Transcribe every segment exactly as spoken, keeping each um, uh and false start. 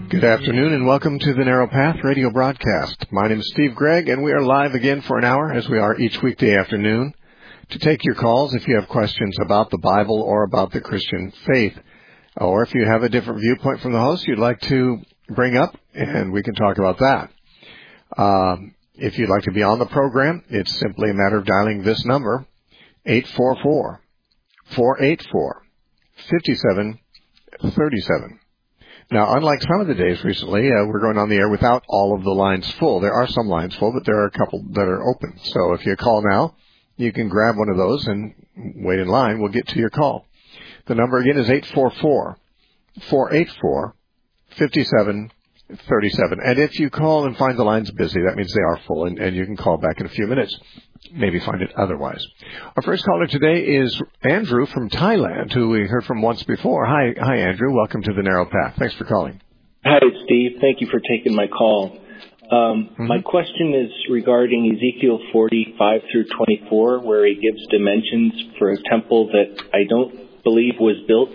Good afternoon and welcome to the Narrow Path radio broadcast. My name is Steve Gregg and we are live again for an hour as we are each weekday afternoon to take your calls if you have questions about the Bible or about the Christian faith, or if you have a different viewpoint from the host you'd like to bring up, and we can talk about that. Um, if you'd like to be on the program, it's simply a matter of dialing this number, eight four four, four eight four, five seven three seven. Now, unlike some of the days recently, uh, we're going on the air without all of the lines full. There are some lines full, but there are a couple that are open. So if you call now, you can grab one of those and wait in line. We'll get to your call. The number again is eight four four, four eight four, five seven three seven. And if you call and find the lines busy, that means they are full, and, and you can call back in a few minutes. Maybe find it otherwise. Our first caller today is Andrew from Thailand, who we heard from once before. Hi, hi, Andrew. Welcome to the Narrow Path. Thanks for calling. Hi, Steve. Thank you for taking my call. Um, mm-hmm. My question is regarding Ezekiel forty-five through twenty-four, where he gives dimensions for a temple that I don't believe was built.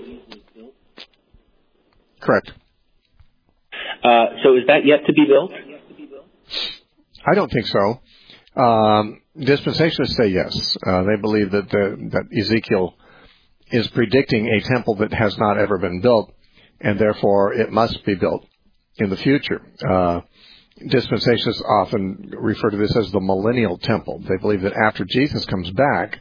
Correct. Uh, so is that yet to be built? I don't think so. Um, dispensationalists say yes. Uh, they believe that the, that Ezekiel is predicting a temple that has not ever been built, and therefore it must be built in the future. Uh, dispensationalists often refer to this as the millennial temple. They believe that after Jesus comes back,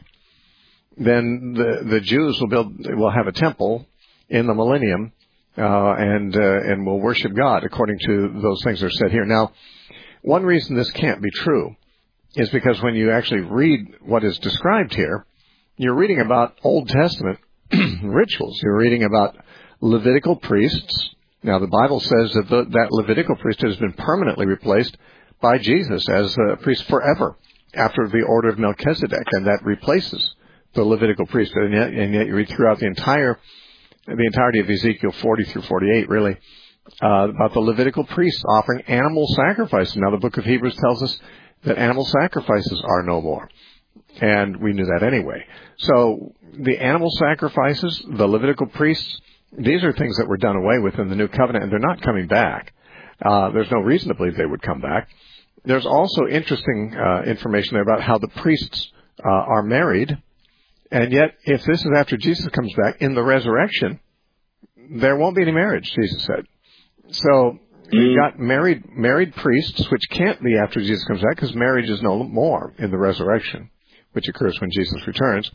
then the, the Jews will build, will have a temple in the millennium, uh, and, uh, and will worship God according to those things that are said here. Now, one reason this can't be true is because when you actually read what is described here, you're reading about Old Testament rituals. You're reading about Levitical priests. Now, the Bible says that the, that Levitical priesthood has been permanently replaced by Jesus as a priest forever after the order of Melchizedek, and that replaces the Levitical priesthood. And yet, and yet you read throughout the entire, the entirety of Ezekiel forty through forty-eight, really, uh, about the Levitical priests offering animal sacrifices. Now, the book of Hebrews tells us that animal sacrifices are no more. And we knew that anyway. So the animal sacrifices, the Levitical priests, these are things that were done away with in the New Covenant, and they're not coming back. Uh, there's no reason to believe they would come back. There's also interesting uh, information there about how the priests uh, are married. And yet, if this is after Jesus comes back, in the resurrection, there won't be any marriage, Jesus said. So you've got married married priests, which can't be after Jesus comes back, because marriage is no more in the resurrection, which occurs when Jesus returns.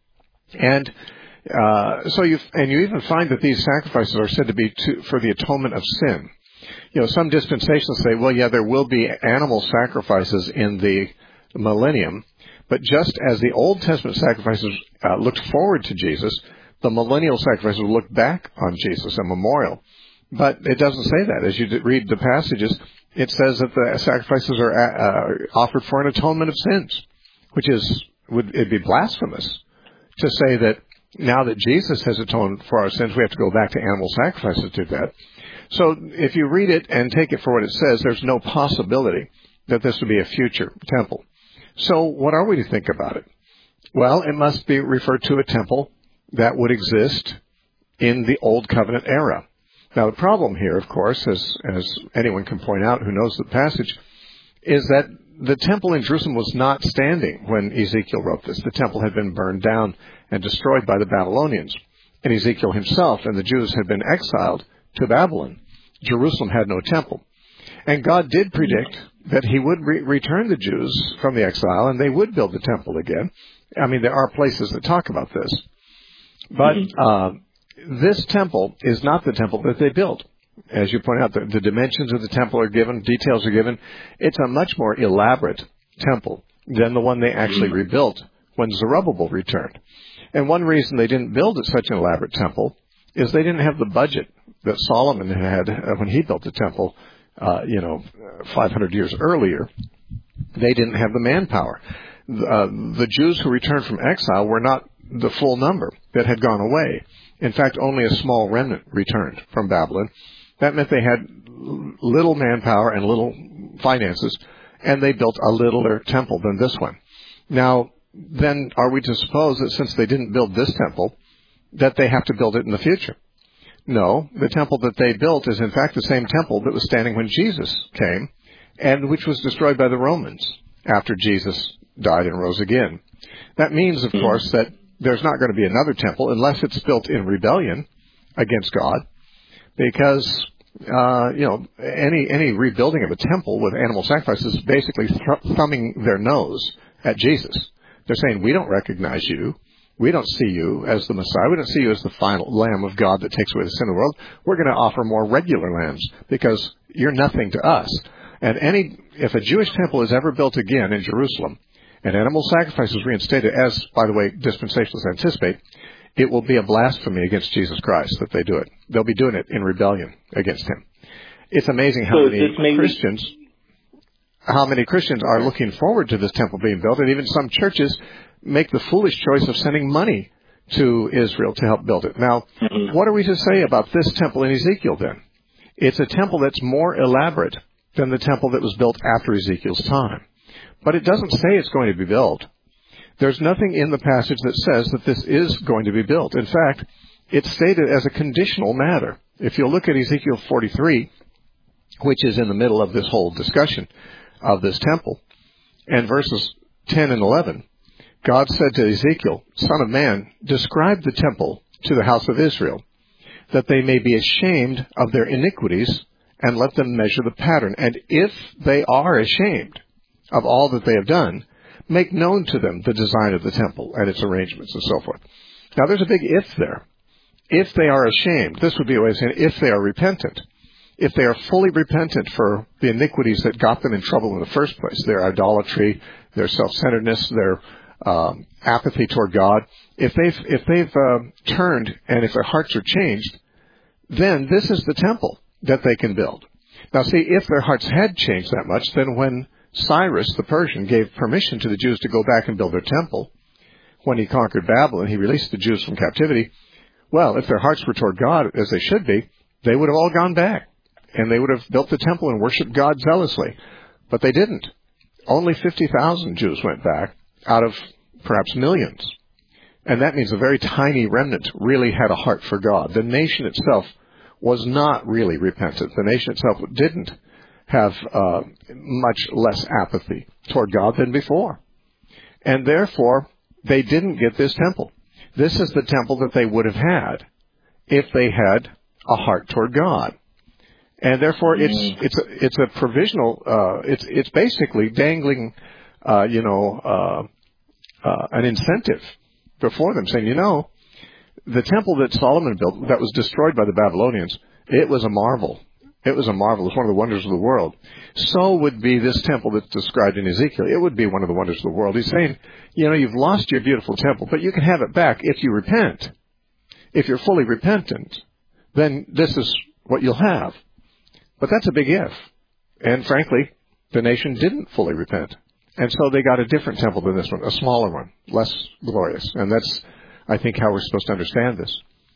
And uh, so you and you even find that these sacrifices are said to be to, for the atonement of sin. You know, some dispensations say, well, yeah, there will be animal sacrifices in the millennium, but just as the Old Testament sacrifices uh, looked forward to Jesus, the millennial sacrifices will look back on Jesus, a memorial. But it doesn't say that. As you read the passages, it says that the sacrifices are uh, offered for an atonement of sins, which is would it'd be blasphemous to say that now that Jesus has atoned for our sins, we have to go back to animal sacrifices to do that. So if you read it and take it for what it says, there's no possibility that this would be a future temple. So what are we to think about it? Well, it must be referred to a temple that would exist in the Old Covenant era. Now, the problem here, of course, as, as anyone can point out who knows the passage, is that the temple in Jerusalem was not standing when Ezekiel wrote this. The temple had been burned down and destroyed by the Babylonians. And Ezekiel himself and the Jews had been exiled to Babylon. Jerusalem had no temple. And God did predict that he would re- return the Jews from the exile, and they would build the temple again. I mean, there are places that talk about this. But uh this temple is not the temple that they built. As you point out, the, the dimensions of the temple are given, details are given. It's a much more elaborate temple than the one they actually rebuilt when Zerubbabel returned. And one reason they didn't build such an elaborate temple is they didn't have the budget that Solomon had when he built the temple, uh, you know, five hundred years earlier. They didn't have the manpower. Uh, the Jews who returned from exile were not the full number that had gone away. In fact, only a small remnant returned from Babylon. That meant they had little manpower and little finances, and they built a littler temple than this one. Now, then are we to suppose that since they didn't build this temple, that they have to build it in the future? No, the temple that they built is in fact the same temple that was standing when Jesus came, and which was destroyed by the Romans after Jesus died and rose again. That means, of course, that there's not going to be another temple unless it's built in rebellion against God, because uh, you know any any rebuilding of a temple with animal sacrifices is basically th- thumbing their nose at Jesus. They're saying, we don't recognize you. We don't see you as the Messiah. We don't see you as the final Lamb of God that takes away the sin of the world. We're going to offer more regular lambs because you're nothing to us. And any if a Jewish temple is ever built again in Jerusalem and animal sacrifice is reinstated, as, by the way, dispensationalists anticipate, it will be a blasphemy against Jesus Christ that they do it. They'll be doing it in rebellion against him. It's amazing how so many maybe- Christians... how many Christians are looking forward to this temple being built, and even some churches make the foolish choice of sending money to Israel to help build it. Now, mm-hmm. what are we to say about this temple in Ezekiel then? It's a temple that's more elaborate than the temple that was built after Ezekiel's time. But it doesn't say it's going to be built. There's nothing in the passage that says that this is going to be built. In fact, it's stated as a conditional matter. If you'll look at Ezekiel forty-three, which is in the middle of this whole discussion of this temple, and verses ten and eleven, God said to Ezekiel, Son of man, describe the temple to the house of Israel, that they may be ashamed of their iniquities, and let them measure the pattern. And if they are ashamed of all that they have done, make known to them the design of the temple and its arrangements and so forth. Now there's a big if there. If they are ashamed, this would be a way of saying if they are repentant. If they are fully repentant for the iniquities that got them in trouble in the first place, their idolatry, their self-centeredness, their um, apathy toward God, if they've, if they've uh, turned and if their hearts are changed, then this is the temple that they can build. Now see, if their hearts had changed that much, then when Cyrus the Persian gave permission to the Jews to go back and build their temple, when he conquered Babylon, he released the Jews from captivity, well, if their hearts were toward God as they should be, they would have all gone back. And they would have built the temple and worshipped God zealously. But they didn't. Only fifty thousand Jews went back out of perhaps millions. And that means a very tiny remnant really had a heart for God. The nation itself was not really repentant. The nation itself didn't have uh, much less apathy toward God than before. And therefore, they didn't get this temple. This is the temple that they would have had if they had a heart toward God. And therefore, it's it's a, it's a provisional. Uh, it's it's basically dangling, uh, you know, uh, uh, an incentive before them, saying, you know, the temple that Solomon built that was destroyed by the Babylonians, it was a marvel. It was a marvel. It's one of the wonders of the world. So would be this temple that's described in Ezekiel. It would be one of the wonders of the world. He's saying, you know, you've lost your beautiful temple, but you can have it back if you repent. If you're fully repentant, then this is what you'll have. But that's a big if. And frankly, the nation didn't fully repent. And so they got a different temple than this one, a smaller one, less glorious. And that's, I think, how we're supposed to understand this.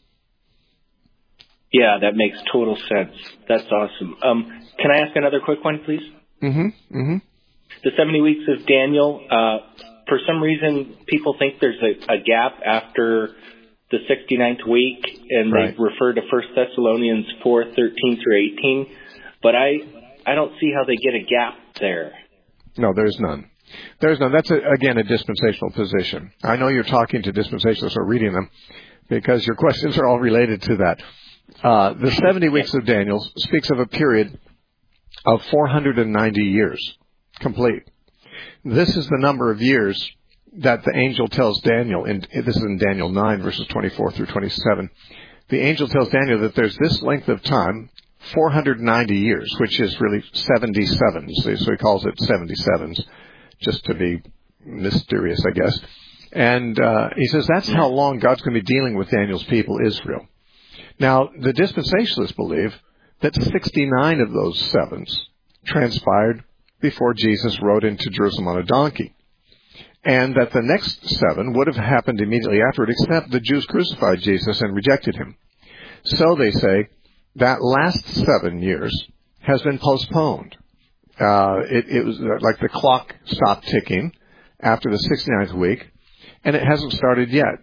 Yeah, that makes total sense. That's awesome. Um, can I ask another quick one, please? Mm-hmm. Mm-hmm. The seventy weeks of Daniel, uh, for some reason, people think there's a, a gap after the sixty-ninth week, and right. they refer to First Thessalonians four, thirteen through eighteen. But I, I don't see how they get a gap there. No, there's none. There's none. That's, a, again, a dispensational position. I know you're talking to dispensationalists or reading them because your questions are all related to that. Uh, the seventy weeks of Daniel speaks of a period of four hundred ninety years complete. This is the number of years that the angel tells Daniel, in, this is in Daniel nine, verses twenty-four through twenty-seven. The angel tells Daniel that there's this length of time, four hundred ninety years, which is really seventy-sevens. So he calls it seventy-sevens, just to be mysterious, I guess. And uh, he says that's how long God's going to be dealing with Daniel's people, Israel. Now, the dispensationalists believe that sixty-nine of those sevens transpired before Jesus rode into Jerusalem on a donkey, and that the next seven would have happened immediately afterward, except the Jews crucified Jesus and rejected him. So they say that last seven years has been postponed. Uh, it, it was like the clock stopped ticking after the sixty-ninth week, and it hasn't started yet.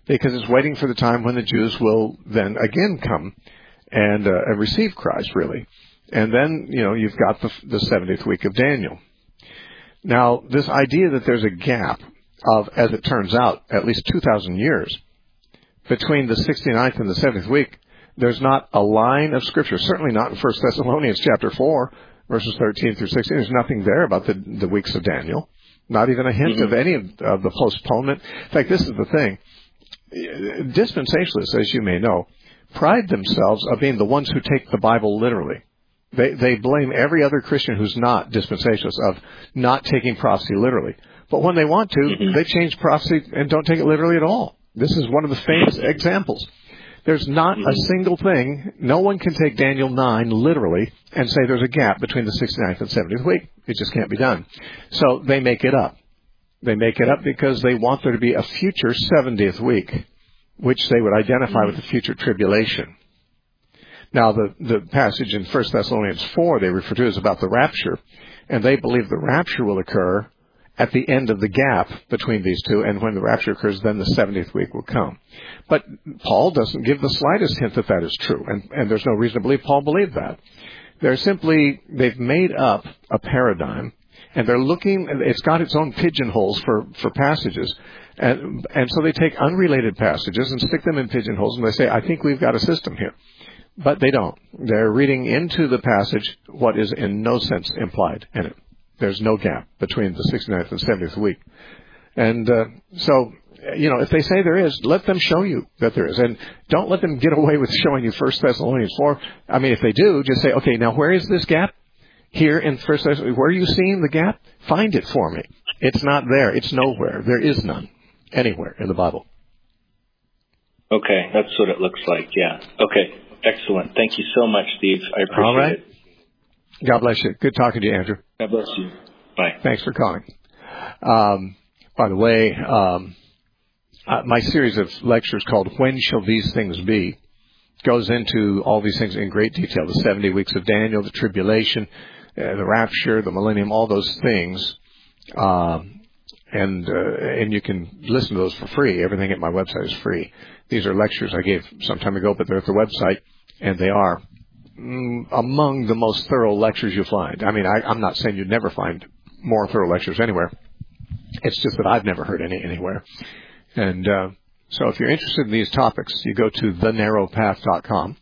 because it's waiting for the time when the Jews will then again come and uh, receive Christ, really. And then, you know, you've got the, the seventieth week of Daniel. Now, this idea that there's a gap of, as it turns out, at least two thousand years between the sixty-ninth and the seventieth week, there's not a line of Scripture, certainly not in First Thessalonians chapter four, verses thirteen through sixteen. There's nothing there about the, the weeks of Daniel, not even a hint mm-hmm. of any of, of the postponement. In fact, this is the thing. Dispensationalists, as you may know, pride themselves of being the ones who take the Bible literally. They they blame every other Christian who's not dispensationalist of not taking prophecy literally. But when they want to, mm-hmm. they change prophecy and don't take it literally at all. This is one of the famous examples. There's not mm-hmm. a single thing. No one can take Daniel nine literally and say there's a gap between the sixty-ninth and seventieth week. It just can't be done. So they make it up. They make it up because they want there to be a future seventieth week, which they would identify mm-hmm. with the future tribulation. Now, the, the passage in First Thessalonians four they refer to is about the rapture, and they believe the rapture will occur at the end of the gap between these two, and when the rapture occurs, then the seventieth week will come. But Paul doesn't give the slightest hint that that is true, and, and there's no reason to believe Paul believed that. They're simply, they've made up a paradigm, and they're looking, it's got its own pigeonholes for, for passages, and, and so they take unrelated passages and stick them in pigeonholes, and they say, I think we've got a system here. But they don't. They're reading into the passage what is in no sense implied in it. There's no gap between the sixty-ninth and seventieth week. And uh, so, you know, if they say there is, let them show you that there is. And don't let them get away with showing you First Thessalonians four. I mean, if they do, just say, okay, now where is this gap? Here in First Thessalonians, where are you seeing the gap? Find it for me. It's not there. It's nowhere. There is none anywhere in the Bible. Okay, that's what it looks like, yeah. Okay. Excellent. Thank you so much, Steve. I appreciate All right. it. God bless you. Good talking to you, Andrew. God bless you. Bye. Thanks for calling. Um, by the way, um, uh, my series of lectures called When Shall These Things Be goes into all these things in great detail. The seventy weeks of Daniel, the tribulation, uh, the rapture, the millennium, all those things. Um, and uh, and you can listen to those for free. Everything at my website is free. These are lectures I gave some time ago, but they're at the website, and they are mm, among the most thorough lectures you'll find. I mean, I, I'm not saying you'd never find more thorough lectures anywhere. It's just that I've never heard any anywhere. And uh, so if you're interested in these topics, you go to the narrow path dot com,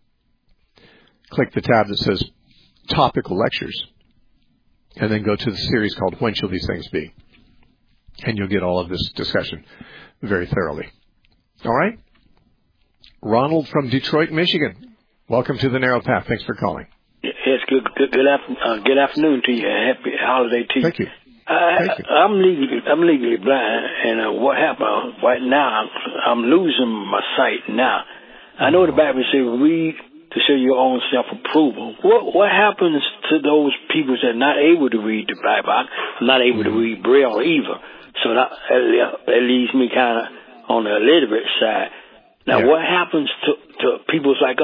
click the tab that says Topical Lectures, and then go to the series called When Shall These Things Be? And you'll get all of this discussion very thoroughly. All right? Ronald from Detroit, Michigan. Welcome to the Narrow Path. Thanks for calling. Yes, good good good, after, uh, good afternoon to you. Happy holiday to you. Thank you. I, Thank you. I'm legally I'm legally blind, and uh, what happened right now? I'm, I'm losing my sight now. I know the Bible says read to show your own self-approval. What what happens to those people that are not able to read the Bible? I'm not able mm-hmm. to read Braille either, so that that leaves me kind of on the illiterate side. Now, yeah. What happens to, to people like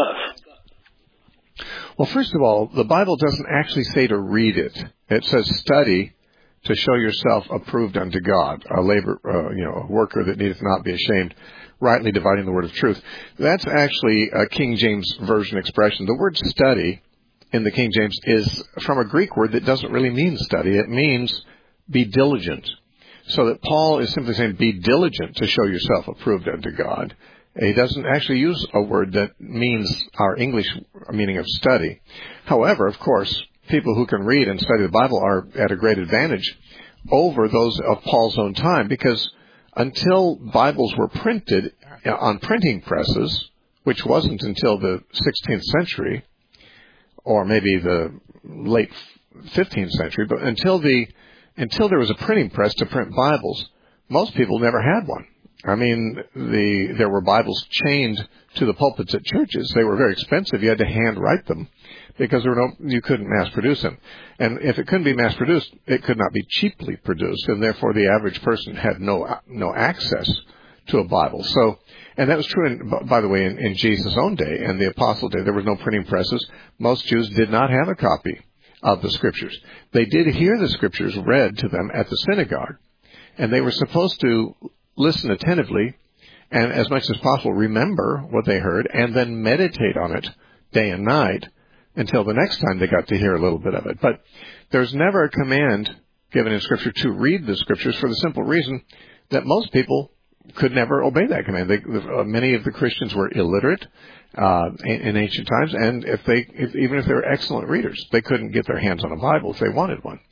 us? Well, first of all, the Bible doesn't actually say to read it. It says study to show yourself approved unto God, a labor, uh, you know, a worker that needeth not be ashamed, rightly dividing the word of truth. That's actually a King James Version expression. The word study in the King James is from a Greek word that doesn't really mean study. It means be diligent. So that Paul is simply saying, be diligent to show yourself approved unto God. He doesn't actually use a word that means our English meaning of study. However, of course, people who can read and study the Bible are at a great advantage over those of Paul's own time, because until Bibles were printed on printing presses, which wasn't until the sixteenth century, or maybe the late fifteenth century, but until the Until there was a printing press to print Bibles, most people never had one. I mean, the there were Bibles chained to the pulpits at churches. They were very expensive. You had to hand write them because there were no, you couldn't mass produce them. And if it couldn't be mass produced, it could not be cheaply produced, and therefore the average person had no no access to a Bible. So, and that was true, in, by the way, in, in Jesus' own day and the Apostle day. There was no printing presses. Most Jews did not have a copy of the Scriptures. They did hear the Scriptures read to them at the synagogue, and they were supposed to listen attentively and as much as possible remember what they heard and then meditate on it day and night until the next time they got to hear a little bit of it. But there's never a command given in Scripture to read the Scriptures for the simple reason that most people could never obey that command. They, uh, many of the Christians were illiterate uh, in, in ancient times, and if they, if, even if they were excellent readers, they couldn't get their hands on a Bible if they wanted one.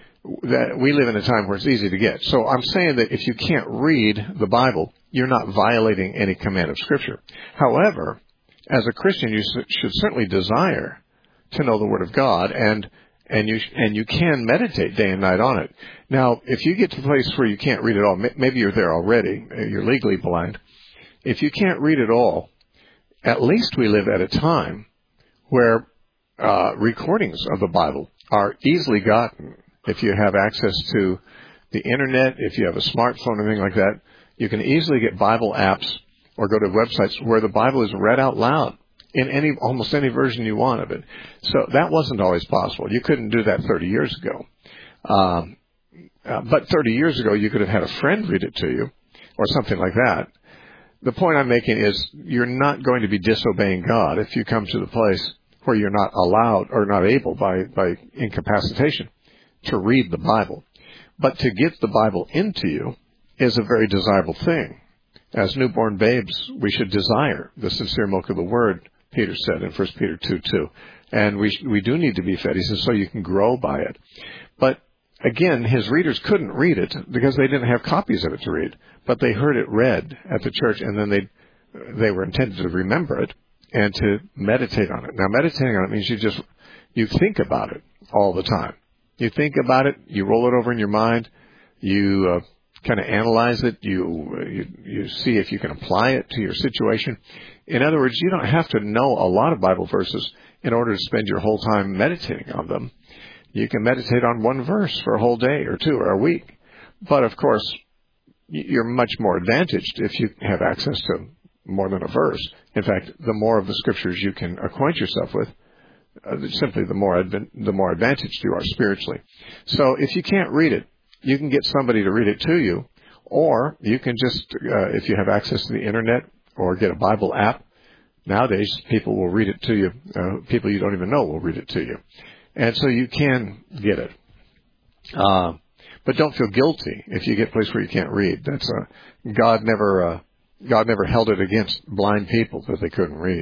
That we live in a time where it's easy to get. So I'm saying that if you can't read the Bible, you're not violating any command of Scripture. However, as a Christian, you should certainly desire to know the Word of God, and and you and you can meditate day and night on it. Now, if you get to the place where you can't read it all, maybe you're there already, you're legally blind. If you can't read it all, at least we live at a time where uh, recordings of the Bible are easily gotten. If you have access to the Internet, if you have a smartphone or anything like that, you can easily get Bible apps or go to websites where the Bible is read out loud in any almost any version you want of it. So that wasn't always possible. You couldn't do that thirty years ago. Um, uh, but thirty years ago, you could have had a friend read it to you or something like that. The point I'm making is you're not going to be disobeying God if you come to the place where you're not allowed or not able by, by incapacitation to read the Bible. But to get the Bible into you is a very desirable thing. As newborn babes, we should desire the sincere milk of the Word, Peter said in First Peter two two. And we we do need to be fed. He says, so you can grow by it. But again, his readers couldn't read it because they didn't have copies of it to read. But they heard it read at the church, and then they they were intended to remember it and to meditate on it. Now, meditating on it means you just, you think about it all the time. You think about it, you roll it over in your mind, you uh, kind of analyze it, you, you you see if you can apply it to your situation. In other words, you don't have to know a lot of Bible verses in order to spend your whole time meditating on them. You can meditate on one verse for a whole day or two or a week. But, of course, you're much more advantaged if you have access to more than a verse. In fact, the more of the Scriptures you can acquaint yourself with, Uh, simply the more adv- the more advantaged you are spiritually. So if you can't read it, you can get somebody to read it to you, or you can just, uh, if you have access to the Internet or get a Bible app, nowadays people will read it to you. Uh, people you don't even know will read it to you. And so you can get it. Uh, but don't feel guilty if you get a place where you can't read. That's uh, God never uh, God never held it against blind people that they couldn't read.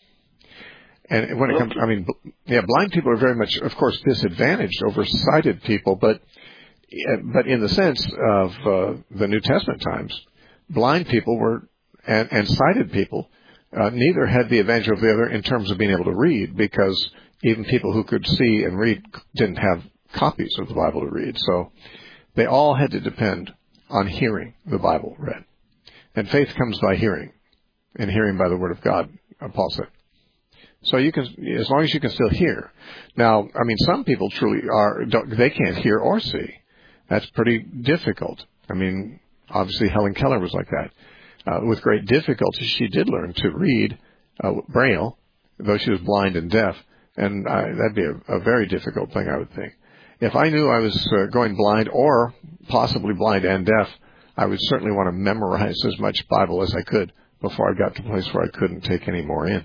And when it comes, I mean, yeah, blind people are very much, of course, disadvantaged over sighted people, but but in the sense of uh, the New Testament times, blind people were and, and sighted people uh, neither had the advantage of the other in terms of being able to read, because even people who could see and read didn't have copies of the Bible to read. So they all had to depend on hearing the Bible read. And faith comes by hearing, and hearing by the Word of God, Paul said. So you can, as long as you can still hear. Now, I mean, some people truly are, don't, they can't hear or see. That's pretty difficult. I mean, obviously Helen Keller was like that. Uh, with great difficulty, she did learn to read uh, Braille, though she was blind and deaf. And uh, that'd be a, a very difficult thing, I would think. If I knew I was uh, going blind or possibly blind and deaf, I would certainly want to memorize as much Bible as I could before I got to a place where I couldn't take any more in.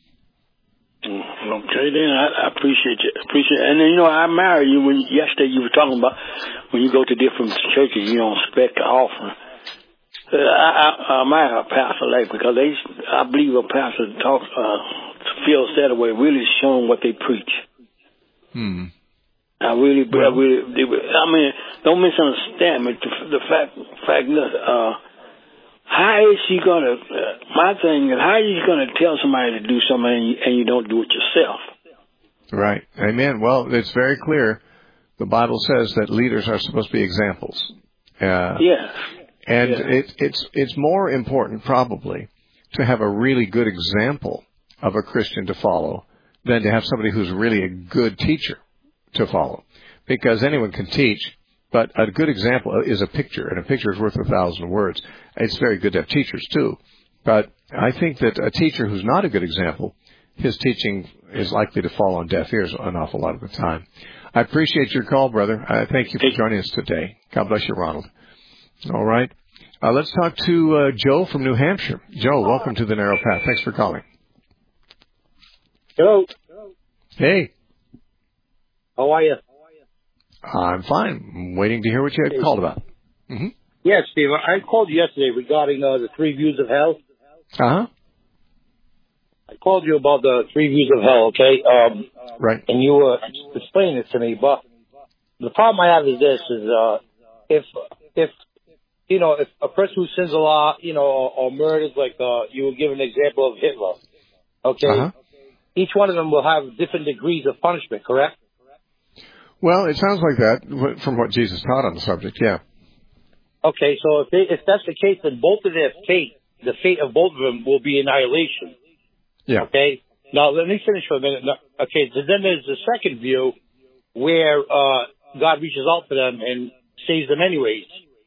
Okay, then I, I appreciate you. Appreciate it. And then, you know, I admire you when yesterday you were talking about when you go to different churches, you don't expect an offering. Uh, I, I, I admire a pastor like, because they, I believe a pastor talks, uh, feels that way, really showing what they preach. Hmm. I really, well, I really, they, I mean, don't misunderstand me. The, the fact, fact is, uh, how is she going to, uh, my thing is, how are you going to tell somebody to do something and you, and you don't do it yourself? Right. Amen. Well, it's very clear. The Bible says that leaders are supposed to be examples. Uh, yeah. And yeah. It, it's it's more important probably to have a really good example of a Christian to follow than to have somebody who's really a good teacher to follow. Because anyone can teach, but a good example is a picture, and a picture is worth a thousand words. It's very good to have teachers, too. But I think that a teacher who's not a good example, his teaching is likely to fall on deaf ears an awful lot of the time. I appreciate your call, brother. I thank you for joining us today. God bless you, Ronald. All right. Uh, let's talk to uh, Joe from New Hampshire. Joe, welcome to the Narrow Path. Thanks for calling. Hello. Hey. How are you? I'm fine. I'm waiting to hear what you had called about. Mm-hmm. Yes, Steve. I called you yesterday regarding uh, the three views of hell. Uh-huh. I called you about the three views of hell, okay? Um, right. And you were uh, explaining it to me, but the problem I have is this, is uh, if, if, you know, if a person who sins a lot, you know, or, or murders, like uh, you were giving an example of Hitler, okay? Uh-huh. Each one of them will have different degrees of punishment, correct? Well, it sounds like that from what Jesus taught on the subject, yeah. Okay, so if, they, if that's the case, then both of their fate, the fate of both of them will be annihilation. Yeah. Okay. Now, let me finish for a minute. Okay, so then there's the second view where uh, God reaches out to them and saves them anyways.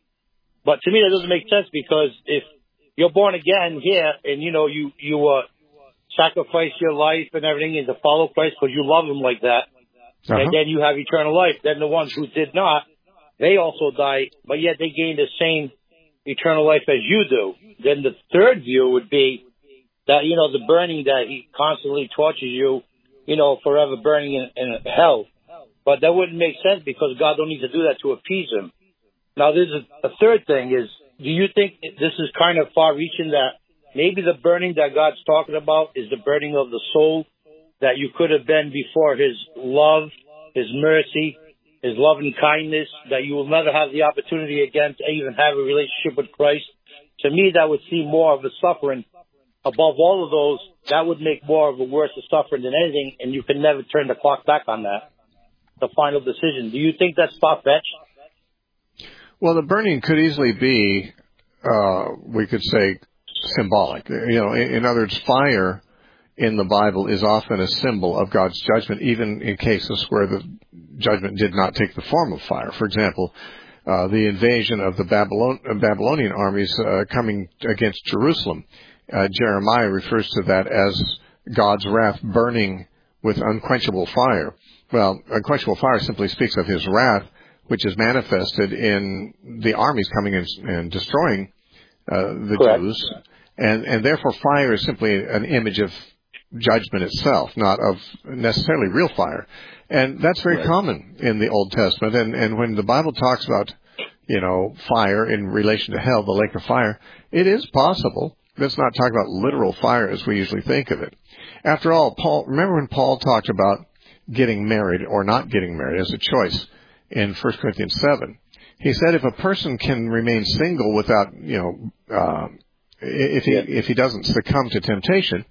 But to me, that doesn't make sense, because if you're born again here and, you know, you, you uh, sacrifice your life and everything and to follow Christ because you love him like that, uh-huh. and then you have eternal life, then the ones who did not, they also die, but yet they gain the same eternal life as you do. Then the third view would be that, you know, the burning, that he constantly tortures you, you know, forever burning in, in hell. But that wouldn't make sense, because God don't need to do that to appease him. Now, there's a, a third thing is, do you think this is kind of far-reaching, that maybe the burning that God's talking about is the burning of the soul, that you could have been before his love, his mercy, his loving kindness, that you will never have the opportunity again to even have a relationship with Christ? To me, that would seem more of a suffering. Above all of those, that would make more of a worse of suffering than anything, and you can never turn the clock back on that, the final decision. Do you think that's far-fetched? Well, the burning could easily be, uh, we could say, symbolic. You know, in, in other words, fire in the Bible is often a symbol of God's judgment, even in cases where the judgment did not take the form of fire. For example, uh, the invasion of the Babylon, uh, Babylonian armies uh, coming against Jerusalem. Uh, Jeremiah refers to that as God's wrath burning with unquenchable fire. Well, unquenchable fire simply speaks of his wrath, which is manifested in the armies coming in and destroying uh, the Correct. Jews. And, and therefore fire is simply an image of judgment itself, not of necessarily real fire. And that's very right. common in the Old Testament. And, and when the Bible talks about, you know, fire in relation to hell, the lake of fire, it is possible. Let's not talk about literal fire as we usually think of it. After all, Paul, remember when Paul talked about getting married or not getting married as a choice in First Corinthians seven? He said if a person can remain single without, you know, uh, if he, yeah. if he doesn't succumb to temptation,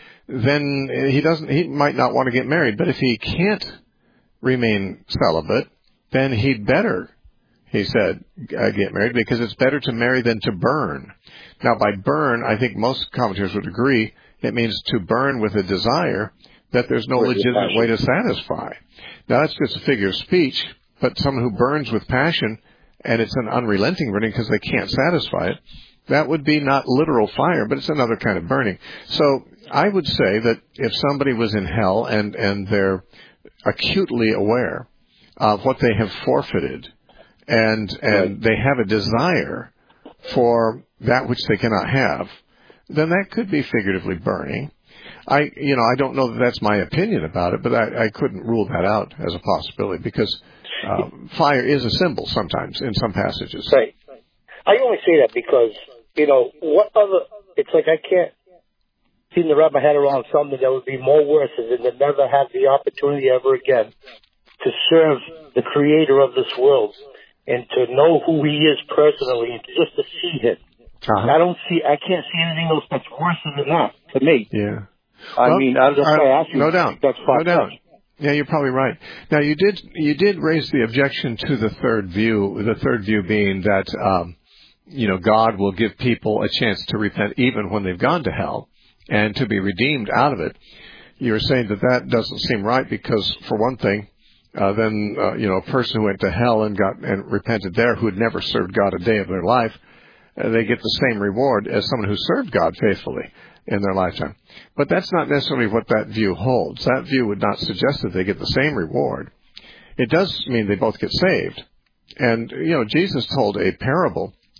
then he doesn't, he might not want to get married. But if he can't remain celibate, then he'd better, he said, uh, get married, because it's better to marry than to burn. Now, by burn, I think most commentators would agree, it means to burn with a desire that there's no legitimate way to satisfy. Now, that's just a figure of speech, but someone who burns with passion, and it's an unrelenting burning because they can't satisfy it, that would be not literal fire, but it's another kind of burning. So I would say that if somebody was in hell and, and they're acutely aware of what they have forfeited, and and they have a desire for that which they cannot have, then that could be figuratively burning. I, you know, I don't know that that's my opinion about it, but I, I couldn't rule that out as a possibility, because uh, fire is a symbol sometimes in some passages. Right. I only say that because, you know, what other, it's like I can't seem to wrap my head around something that would be more worse than to never have the opportunity ever again to serve the creator of this world and to know who he is personally and just to see him. Uh-huh. I don't see, I can't see anything else that's worse than that to me. Yeah. I well, mean, I'm just uh, going to ask you. No doubt. That's no doubt. Yeah, you're probably right. Now, you did you did raise the objection to the third view. The third view being that um, you know, God will give people a chance to repent even when they've gone to hell and to be redeemed out of it. You're saying that that doesn't seem right because, for one thing, uh, then uh, you know, a person who went to hell and got and repented there, who had never served God a day of their life, uh, they get the same reward as someone who served God faithfully in their lifetime. But that's not necessarily what that view holds. That view would not suggest that they get the same reward. It does mean they both get saved. And, you know, Jesus told a parable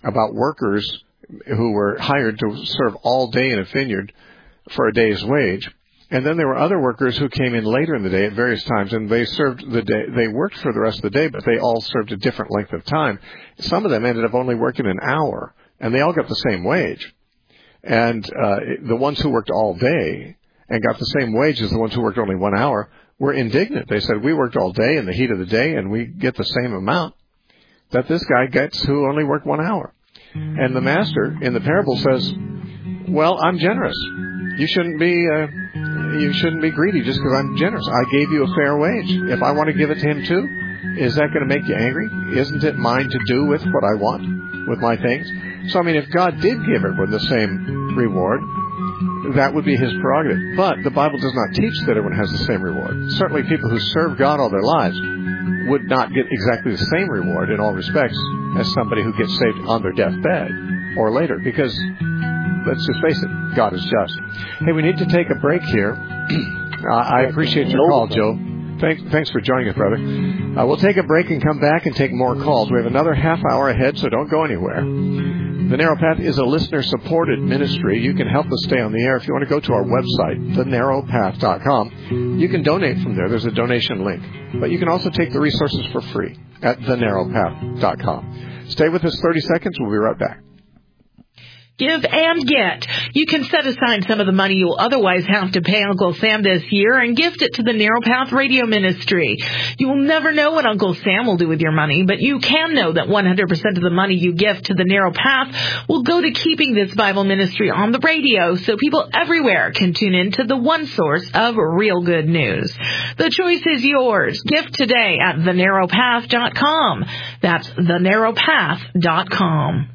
about workers who were hired to serve all day in a vineyard for a day's wage. And then there were other workers who came in later in the day at various times, and they served the day. They worked for the rest of the day, but they all served a different length of time. Some of them ended up only working an hour, and they all got the same wage. And uh, the ones who worked all day and got the same wage as the ones who worked only one hour were indignant. They said, we worked all day in the heat of the day, and we get the same amount that this guy gets who only worked one hour. And the master in the parable says, well, I'm generous. You shouldn't be... Uh, You shouldn't be greedy just because I'm generous. I gave you a fair wage. If I want to give it to him too, is that going to make you angry? Isn't it mine to do with what I want, with my things? So, I mean, if God did give everyone the same reward, that would be his prerogative. But the Bible does not teach that everyone has the same reward. Certainly people who serve God all their lives would not get exactly the same reward in all respects as somebody who gets saved on their deathbed or later, because let's just face it, God is just. Hey, we need to take a break here. uh, I appreciate your call, Joe. Thanks, thanks for joining us, brother. Uh, we'll take a break and come back and take more calls. We have another half hour ahead, so don't go anywhere. The Narrow Path is a listener-supported ministry. You can help us stay on the air. If you want to go to our website, the narrow path dot com, you can donate from there. There's a donation link. But you can also take the resources for free at the narrow path dot com. Stay with us thirty seconds. We'll be right back. Give and get. You can set aside some of the money you'll otherwise have to pay Uncle Sam this year and gift it to the Narrow Path Radio Ministry. You will never know what Uncle Sam will do with your money, but you can know that one hundred percent of the money you gift to the Narrow Path will go to keeping this Bible ministry on the radio so people everywhere can tune in to the one source of real good news. The choice is yours. Gift today at the narrow path dot com. That's the narrow path dot com.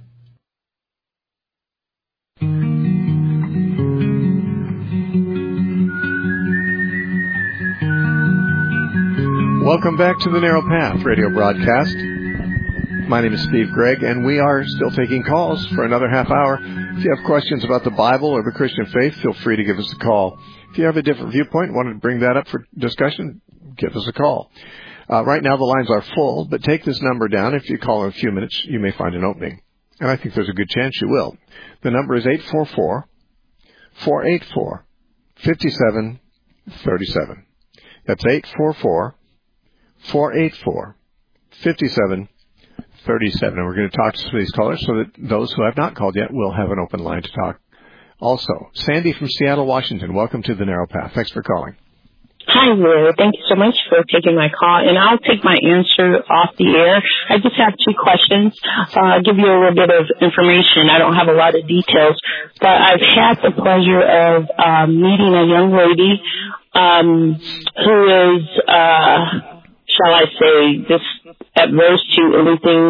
Welcome back to the Narrow Path radio broadcast. My name is Steve Gregg, and we are still taking calls for another half hour. If you have questions about the Bible or the Christian faith, feel free to give us a call. If you have a different viewpoint and want to bring that up for discussion, give us a call. Uh, right now the lines are full, but take this number down. If you call in a few minutes, you may find an opening. And I think there's a good chance you will. The number is eight four four, four eight four, five seven three seven. That's eight four four, four eight four, five seven three seven. And we're going to talk to these callers so that those who have not called yet will have an open line to talk. Also, Sandy from Seattle, Washington, welcome to the Narrow Path. Thanks for calling. Hi, Will. Thank you so much for taking my call, and I'll take my answer off the air. I just have two questions. Uh, I'll give you a little bit of information. I don't have a lot of details, but I've had the pleasure of uh, meeting a young lady um, who is, uh, shall I say, just adverse to anything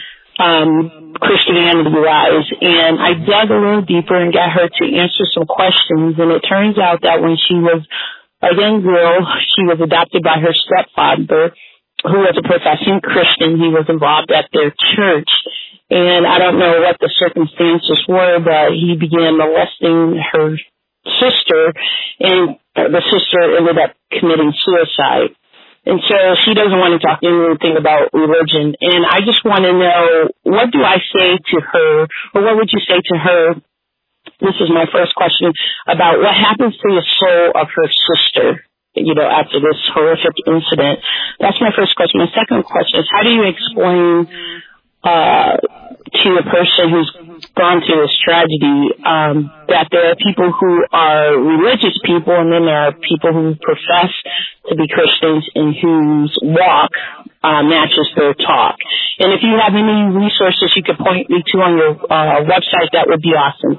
um, Christianity-wise, and I dug a little deeper and got her to answer some questions, and it turns out that when she was a young girl, she was adopted by her stepfather, who was a professing Christian. He was involved at their church. And I don't know what the circumstances were, but he began molesting her sister, and the sister ended up committing suicide. And so she doesn't want to talk anything about religion. And I just want to know, what do I say to her, or what would you say to her? This is my first question about what happens to the soul of her sister, you know, after this horrific incident. That's my first question. My second question is, how do you explain uh, to a person who's gone through this tragedy um, that there are people who are religious people, and then there are people who profess to be Christians and whose walk uh, matches their talk? And if you have any resources you could point me to on your uh, website, that would be awesome.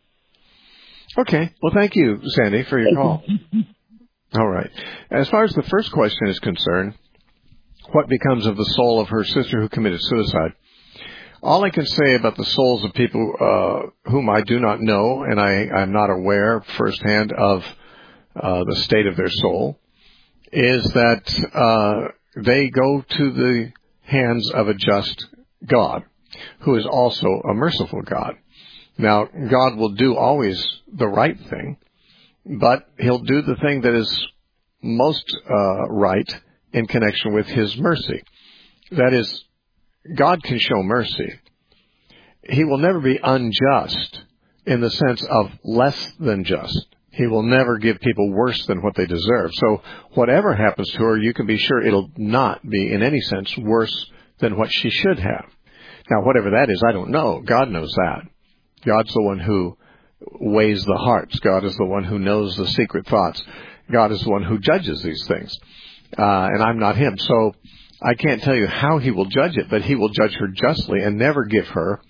Okay. Well, thank you, Sandy, for your call. All right. As far as the first question is concerned, what becomes of the soul of her sister who committed suicide? All I can say about the souls of people uh, whom I do not know, and I, I'm not aware firsthand of uh, the state of their soul, is that uh, they go to the hands of a just God, who is also a merciful God. Now, God will do always the right thing, but he'll do the thing that is most uh, right in connection with his mercy. That is, God can show mercy, he will never be unjust in the sense of less than just. He will never give people worse than what they deserve. So whatever happens to her, you can be sure it'll not be in any sense worse than what she should have. Now, whatever that is, I don't know. God knows that. God's the one who weighs the hearts. God is the one who knows the secret thoughts. God is the one who judges these things. Uh, and I'm not him. So I can't tell you how he will judge it, but he will judge her justly and never give her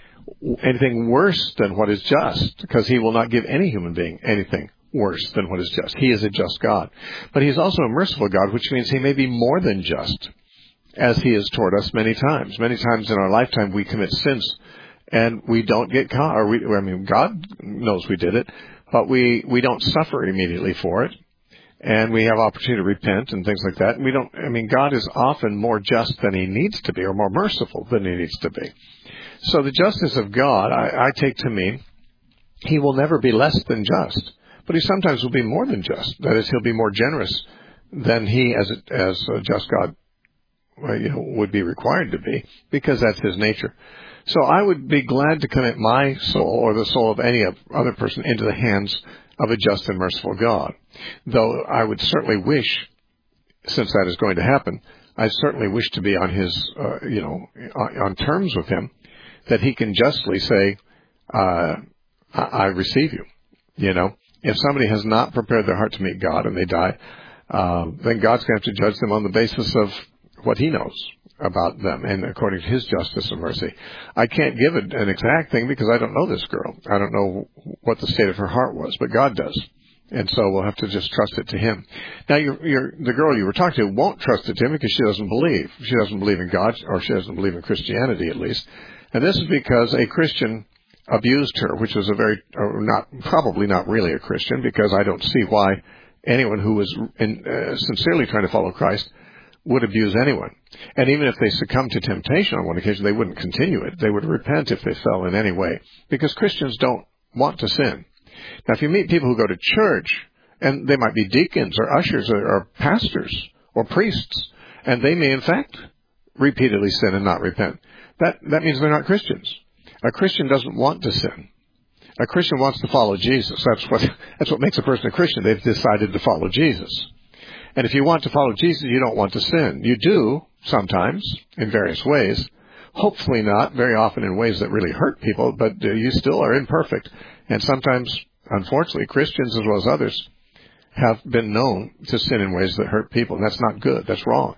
anything worse than what is just, because he will not give any human being anything worse than what is just. He is a just God. But he's also a merciful God, which means he may be more than just, as he is toward us many times. Many times in our lifetime we commit sins and we don't get caught. Or we, I mean, God knows we did it, but we, we don't suffer immediately for it. And we have opportunity to repent and things like that. And we don't, I mean, God is often more just than he needs to be, or more merciful than he needs to be. So the justice of God, I, I take to mean he will never be less than just, but he sometimes will be more than just. That is, he'll be more generous than he, as a, as a just God, well, you know, would be required to be, because that's his nature. So I would be glad to commit my soul, or the soul of any other person, into the hands of a just and merciful God. Though I would certainly wish, since that is going to happen, I certainly wish to be on his, uh, you know, on, on terms with him, that he can justly say, uh, I, I receive you. You know, if somebody has not prepared their heart to meet God and they die, um, then God's going to have to judge them on the basis of what he knows about them and according to his justice and mercy. I can't give it an exact thing because I don't know this girl. I don't know what the state of her heart was, but God does. And so we'll have to just trust it to him. Now, you're, you're, the girl you were talking to won't trust it to him because she doesn't believe. She doesn't believe in God, or she doesn't believe in Christianity, at least. And this is because a Christian abused her, which was a very, or not, probably not really a Christian, because I don't see why anyone who was in, uh, sincerely trying to follow Christ would abuse anyone. And even if they succumbed to temptation on one occasion, they wouldn't continue it. They would repent if they fell in any way, because Christians don't want to sin. Now, if you meet people who go to church, and they might be deacons or ushers or, or pastors or priests, and they may in fact repeatedly sin and not repent, that, that means they're not Christians. A Christian doesn't want to sin. A Christian wants to follow Jesus. That's what, that's what makes a person a Christian. They've decided to follow Jesus. And if you want to follow Jesus, you don't want to sin. You do, sometimes, in various ways. Hopefully not very often in ways that really hurt people, but uh, you still are imperfect. And sometimes, unfortunately, Christians as well as others have been known to sin in ways that hurt people. And that's not good. That's wrong.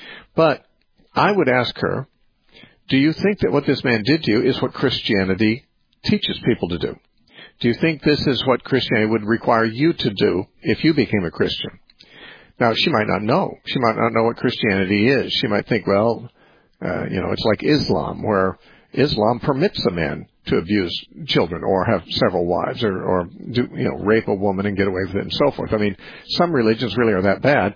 But I would ask her, do you think that what this man did to you is what Christianity teaches people to do? Do you think this is what Christianity would require you to do if you became a Christian? Now, she might not know. She might not know what Christianity is. She might think, well, uh, you know, it's like Islam, where Islam permits a man to abuse children or have several wives or, or do, you know, rape a woman and get away with it and so forth. I mean, some religions really are that bad.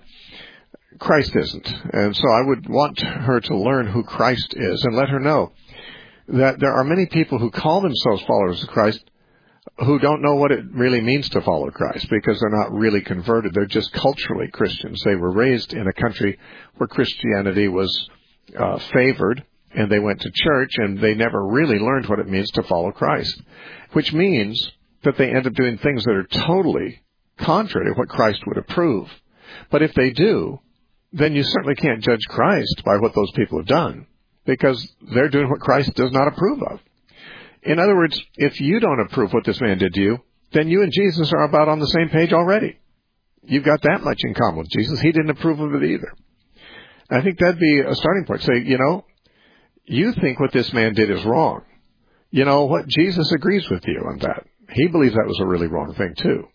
Christ isn't. And so I would want her to learn who Christ is and let her know that there are many people who call themselves followers of Christ who don't know what it really means to follow Christ, because they're not really converted. They're just culturally Christians. They were raised in a country where Christianity was uh, favored, and they went to church, and they never really learned what it means to follow Christ, which means that they end up doing things that are totally contrary to what Christ would approve. But if they do, then you certainly can't judge Christ by what those people have done, because they're doing what Christ does not approve of. In other words, if you don't approve what this man did to you, then you and Jesus are about on the same page already. You've got that much in common with Jesus. He didn't approve of it either. I think that'd be a starting point. Say, you know, you think what this man did is wrong. You know what? Jesus agrees with you on that. He believes that was a really wrong thing too.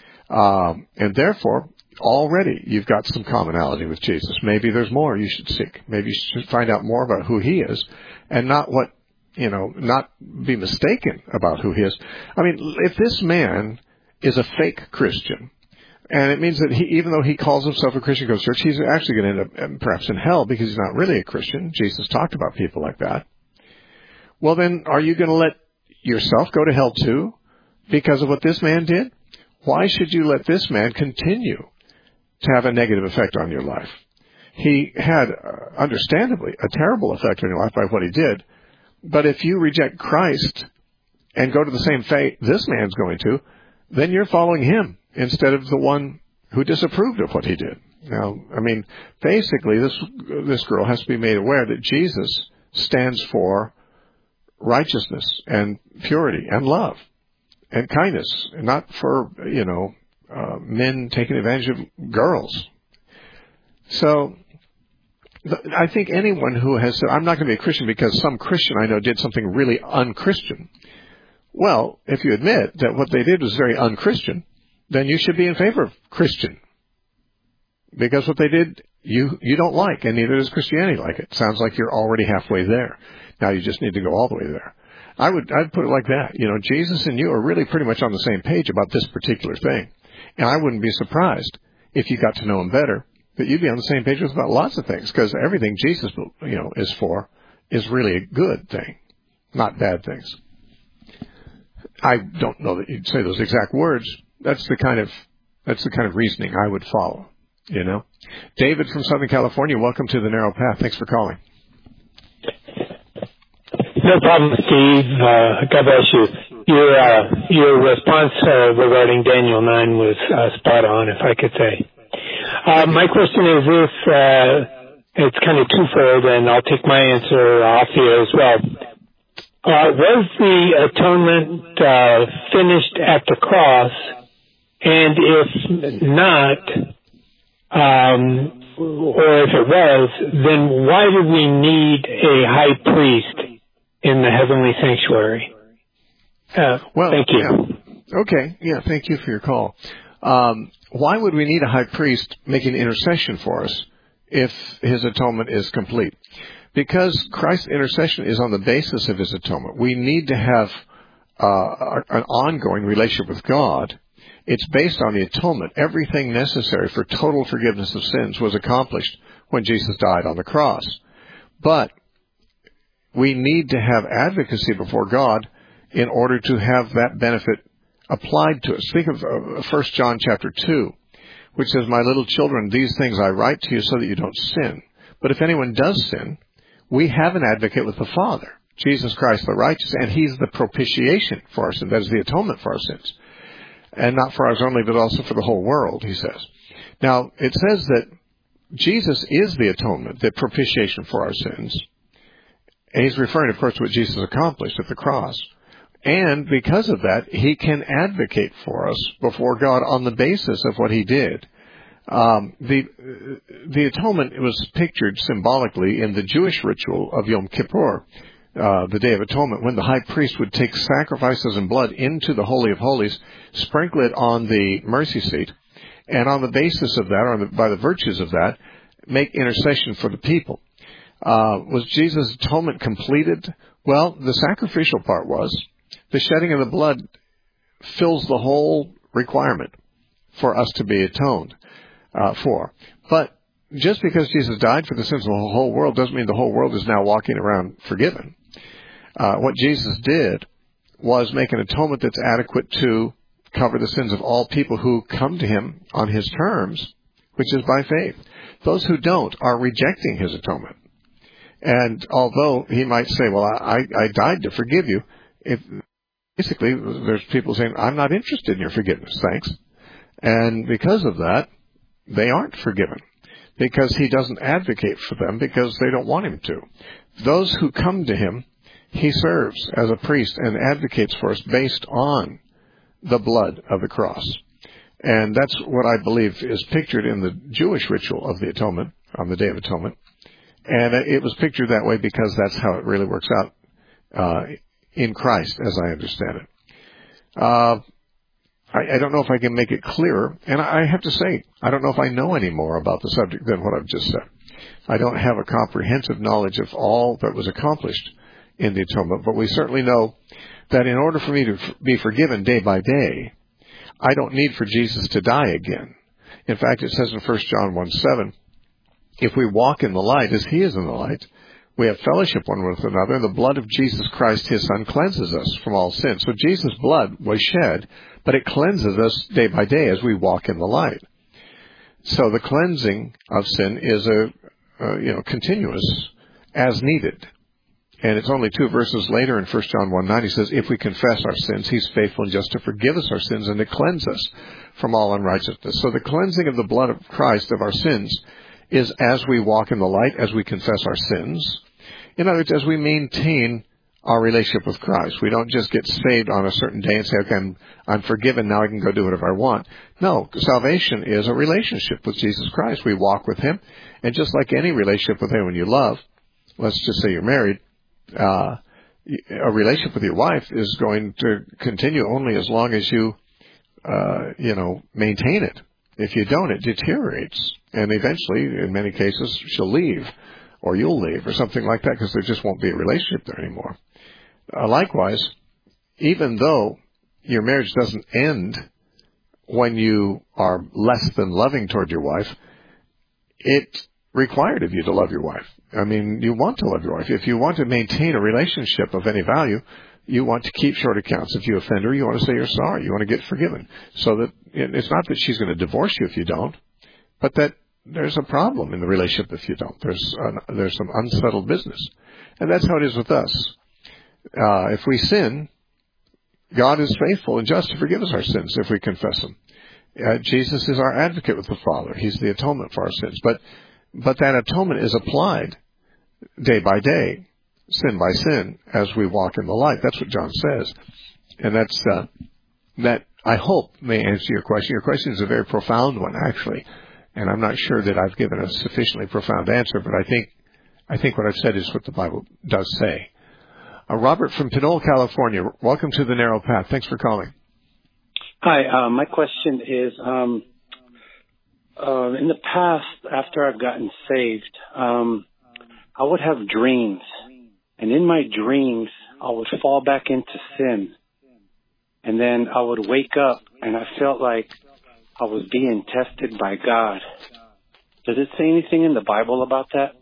Um, and therefore, already you've got some commonality with Jesus. Maybe there's more you should seek. Maybe you should find out more about who he is and not what, you know, not be mistaken about who he is. I mean, if this man is a fake Christian, and it means that he, even though he calls himself a Christian, goes to church, he's actually going to end up perhaps in hell because he's not really a Christian. Jesus talked about people like that. Well, then, are you going to let yourself go to hell too because of what this man did? Why should you let this man continue to have a negative effect on your life? He had, uh, understandably, a terrible effect on your life by what he did, But if you reject Christ and go to the same fate this man's going to, then you're following him instead of the one who disapproved of what he did. Now, I mean, basically, this this girl has to be made aware that Jesus stands for righteousness and purity and love and kindness, and not for, you know, uh, men taking advantage of girls. So I think anyone who has said, I'm not going to be a Christian because some Christian I know did something really unchristian. Well, if you admit that what they did was very unchristian, then you should be in favor of Christian. Because what they did, you you don't like, and neither does Christianity like it. Sounds like you're already halfway there. Now you just need to go all the way there. I would I'd put it like that. You know, Jesus and you are really pretty much on the same page about this particular thing. And I wouldn't be surprised if you got to know him better, that you'd be on the same page with about lots of things, because everything Jesus, you know, is for is really a good thing, not bad things. I don't know that you'd say those exact words. That's the kind of that's the kind of reasoning I would follow. You know, David from Southern California, welcome to the Narrow Path. Thanks for calling. No problem, Steve. Uh, God bless you. Your uh, your response uh, regarding Daniel nine was uh, spot on, if I could say. Uh, my question is if uh, it's kind of twofold, and I'll take my answer off here as well. Uh, was the atonement uh, finished at the cross? And if not, um, or if it was, then why did we need a high priest in the heavenly sanctuary? Uh, well, thank you. Yeah. Okay. Yeah, thank you for your call. Um, why would we need a high priest making intercession for us if his atonement is complete? Because Christ's intercession is on the basis of his atonement. We need to have uh, an ongoing relationship with God. It's based on the atonement. Everything necessary for total forgiveness of sins was accomplished when Jesus died on the cross. But we need to have advocacy before God in order to have that benefit applied to us. Think of uh, First John chapter two, which says, "My little children, these things I write to you so that you don't sin. But if anyone does sin, we have an advocate with the Father, Jesus Christ the righteous, and he's the propitiation for our sins." That is the atonement for our sins. And not for ours only, but also for the whole world, he says. Now, it says that Jesus is the atonement, the propitiation for our sins. And he's referring, of course, to what Jesus accomplished at the cross. And because of that, he can advocate for us before God on the basis of what he did. Um, the the atonement was pictured symbolically in the Jewish ritual of Yom Kippur, uh, the Day of Atonement, when the high priest would take sacrifices and blood into the Holy of Holies, sprinkle it on the mercy seat, and on the basis of that, or the, by the virtues of that, make intercession for the people. Uh, was Jesus' atonement completed? Well, the sacrificial part was. The shedding of the blood fills the whole requirement for us to be atoned uh, for. But just because Jesus died for the sins of the whole world doesn't mean the whole world is now walking around forgiven. Uh, what Jesus did was make an atonement that's adequate to cover the sins of all people who come to him on his terms, which is by faith. Those who don't are rejecting his atonement. And although he might say, well, I, I died to forgive you, if basically there's people saying, I'm not interested in your forgiveness, thanks. And because of that, they aren't forgiven, because he doesn't advocate for them because they don't want him to. Those who come to him, he serves as a priest and advocates for us based on the blood of the cross. And that's what I believe is pictured in the Jewish ritual of the atonement, on the Day of Atonement. And it was pictured that way because that's how it really works out uh, in Christ, as I understand it. Uh, I, I don't know if I can make it clearer, and I have to say, I don't know if I know any more about the subject than what I've just said. I don't have a comprehensive knowledge of all that was accomplished in the atonement, but we certainly know that in order for me to f- be forgiven day by day, I don't need for Jesus to die again. In fact, it says in First John one seven, if we walk in the light as he is in the light, we have fellowship one with another, and the blood of Jesus Christ, his Son, cleanses us from all sin. So Jesus' blood was shed, but it cleanses us day by day as we walk in the light. So the cleansing of sin is a, a you know, continuous, as needed. And it's only two verses later in First John one nine, he says, if we confess our sins, he's faithful and just to forgive us our sins and to cleanse us from all unrighteousness. So the cleansing of the blood of Christ of our sins is as we walk in the light, as we confess our sins. In other words, as we maintain our relationship with Christ. We don't just get saved on a certain day and say, okay, I'm, I'm forgiven, now I can go do whatever I want. No, salvation is a relationship with Jesus Christ. We walk with him, and just like any relationship with anyone you love, let's just say you're married, uh, a relationship with your wife is going to continue only as long as you, uh, you know, maintain it. If you don't, it deteriorates. And eventually, in many cases, she'll leave, or you'll leave, or something like that, because there just won't be a relationship there anymore. Uh, likewise, even though your marriage doesn't end when you are less than loving toward your wife, it's required of you to love your wife. I mean, you want to love your wife. If you want to maintain a relationship of any value, you want to keep short accounts. If you offend her, you want to say you're sorry. You want to get forgiven. So that it's not that she's going to divorce you if you don't, but that there's a problem in the relationship if you don't. There's an, there's some unsettled business. And that's how it is with us. Uh, if we sin, God is faithful and just to forgive us our sins if we confess them. Uh, Jesus is our advocate with the Father. He's the atonement for our sins. But but that atonement is applied day by day, sin by sin, as we walk in the light. That's what John says. And that's uh, that, I hope, may answer your question. Your question is a very profound one, actually. And I'm not sure that I've given a sufficiently profound answer, but I think I think what I've said is what the Bible does say. Uh, Robert from Pinole, California. Welcome to the Narrow Path. Thanks for calling. Hi. Uh, my question is, um, uh, in the past, after I've gotten saved, um, I would have dreams. And in my dreams, I would fall back into sin. And then I would wake up, and I felt like I was being tested by God. Does it say anything in the Bible about that?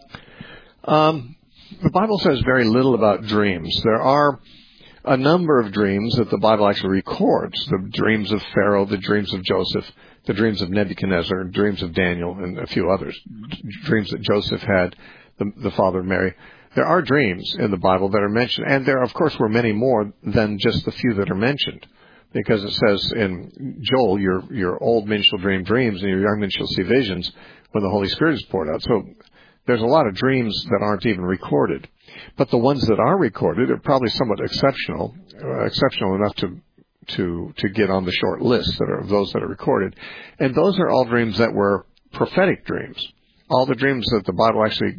Um, the Bible says very little about dreams. There are a number of dreams that the Bible actually records. The dreams of Pharaoh, the dreams of Joseph, the dreams of Nebuchadnezzar, dreams of Daniel, and a few others. Dreams that Joseph had, the, the father of Mary. There are dreams in the Bible that are mentioned, and there, of course, were many more than just the few that are mentioned. Because it says in Joel, your your old men shall dream dreams, and your young men shall see visions when the Holy Spirit is poured out. So there's a lot of dreams that aren't even recorded. But the ones that are recorded are probably somewhat exceptional, uh, exceptional enough to to to get on the short list that are of those that are recorded. And those are all dreams that were prophetic dreams. All the dreams that the Bible actually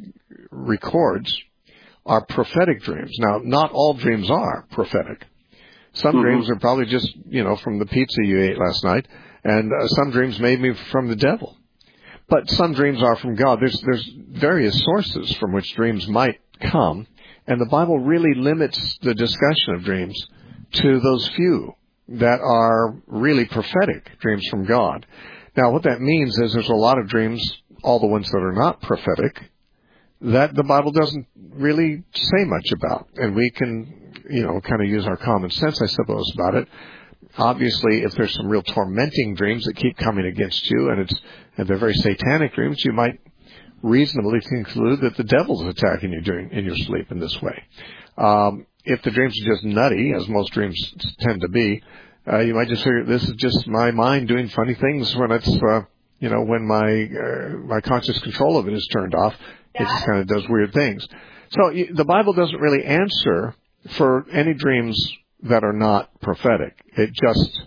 records are prophetic dreams. Now, not all dreams are prophetic. Some mm-hmm. dreams are probably just, you know, from the pizza you ate last night, and uh, some dreams may be from the devil. But some dreams are from God. There's there's various sources from which dreams might come, and the Bible really limits the discussion of dreams to those few that are really prophetic dreams from God. Now, what that means is there's a lot of dreams, all the ones that are not prophetic, that the Bible doesn't really say much about, and we can, you know, kind of use our common sense, I suppose, about it. Obviously, if there's some real tormenting dreams that keep coming against you, and it's and they're very satanic dreams, you might reasonably conclude that the devil's attacking you during in your sleep in this way. Um, if the dreams are just nutty, as most dreams tend to be, uh, you might just figure this is just my mind doing funny things when it's, uh, you know, when my uh, my conscious control of it is turned off. It just kind of does weird things. So the Bible doesn't really answer for any dreams that are not prophetic. It just,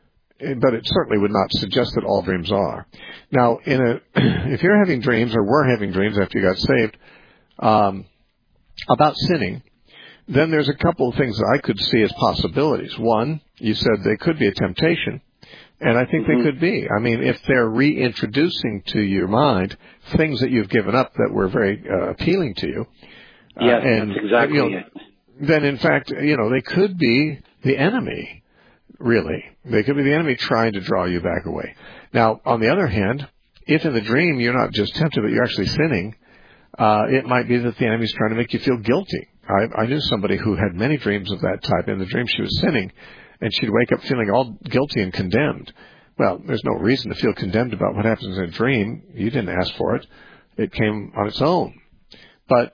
but it certainly would not suggest that all dreams are. Now, in a, if you're having dreams, or were having dreams after you got saved, um, about sinning, then there's a couple of things that I could see as possibilities. One, you said they could be a temptation, and I think mm-hmm. they could be. I mean, if they're reintroducing to your mind things that you've given up that were very uh, appealing to you. Yes, uh, and, that's exactly you know, it. Then, in fact, you know, they could be the enemy, really. They could be the enemy trying to draw you back away. Now, on the other hand, if in the dream you're not just tempted, but you're actually sinning, uh, it might be that the enemy's trying to make you feel guilty. I, I knew somebody who had many dreams of that type. In the dream she was sinning, and she'd wake up feeling all guilty and condemned. Well, there's no reason to feel condemned about what happens in a dream. You didn't ask for it. It came on its own. But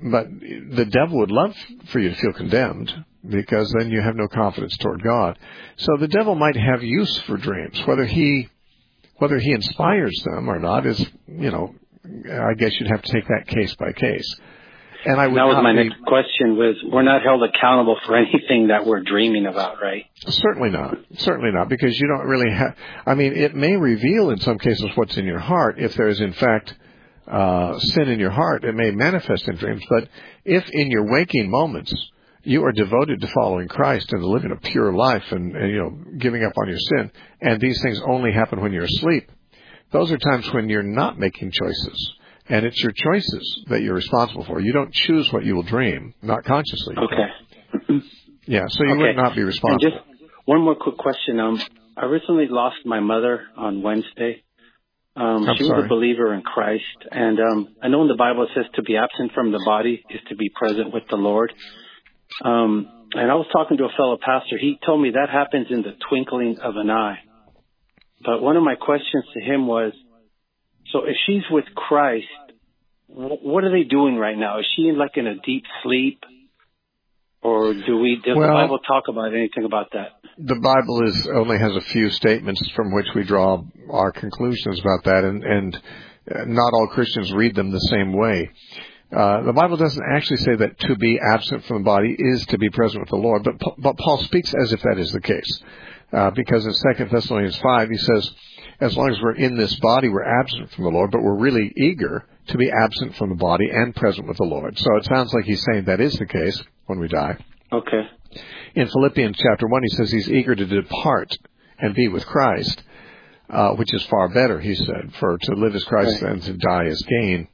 but the devil would love for you to feel condemned, because then you have no confidence toward God. So the devil might have use for dreams. Whether he whether he inspires them or not is, you know, I guess you'd have to take that case by case. And I would that was my be, next question was, we're not held accountable for anything that we're dreaming about, right? Certainly not. Certainly not, because you don't really have, I mean, it may reveal in some cases what's in your heart. If there is, in fact, uh, sin in your heart, it may manifest in dreams. But if in your waking moments you are devoted to following Christ and to living a pure life and, and, you know, giving up on your sin, and these things only happen when you're asleep, those are times when you're not making choices. And it's your choices that you're responsible for. You don't choose what you will dream, not consciously. Okay. Yeah, so you okay. would not be responsible. And just one more quick question. Um, I recently lost my mother on Wednesday. Um, I'm she sorry. was a believer in Christ. And um, I know in the Bible it says to be absent from the body is to be present with the Lord. Um, and I was talking to a fellow pastor. He told me that happens in the twinkling of an eye. But one of my questions to him was, so if she's with Christ, what are they doing right now? Is she in like in a deep sleep? Or do we, does well, the Bible talk about anything about that? The Bible is only has a few statements from which we draw our conclusions about that, and, and not all Christians read them the same way. Uh, the Bible doesn't actually say that to be absent from the body is to be present with the Lord, but, but Paul speaks as if that is the case. Uh, because in Second Thessalonians five, he says, as long as we're in this body, we're absent from the Lord, but we're really eager to be absent from the body and present with the Lord. So it sounds like he's saying that is the case when we die. Okay. In Philippians chapter one, he says he's eager to depart and be with Christ, uh, which is far better, he said, for to live as Christ right. and to die as gain.